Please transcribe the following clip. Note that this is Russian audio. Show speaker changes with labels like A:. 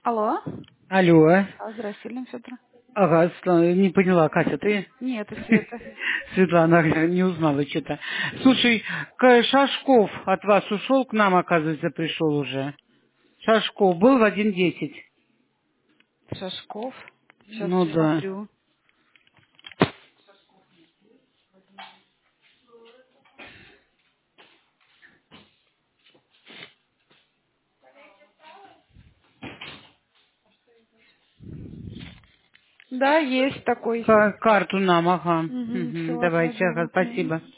A: Алло.
B: Алло.
A: Здравствуйте, Елена Федоровна.
B: Ага, не поняла, Катя, ты?
A: Нет, это Света.
B: Светлана не узнала что-то. Слушай, Шашков от вас ушел, к нам, оказывается, пришел уже. Шашков был в 1:10.
A: Шашков. Сейчас
B: Ну да.
A: посмотрю. Да, есть такой.
B: Карту нам, ага.
A: Угу,
B: Мгм,
A: все,
B: давайте,
A: отложила
B: ага,
A: к нему.
B: спасибо.